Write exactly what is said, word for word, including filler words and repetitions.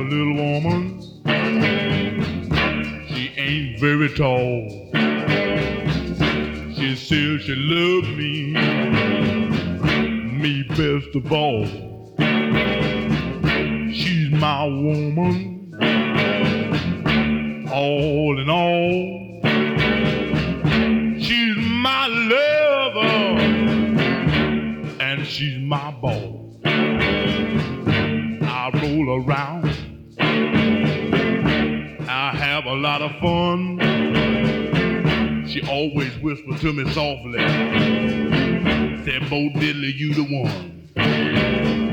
little woman. She ain't very tall. She says she loves me, me best of all. She's my woman, all in all. She's my lover, and she's my boss. I roll around, I have a lot of fun. She always whispers to me softly, said, Bo Diddley, you the one.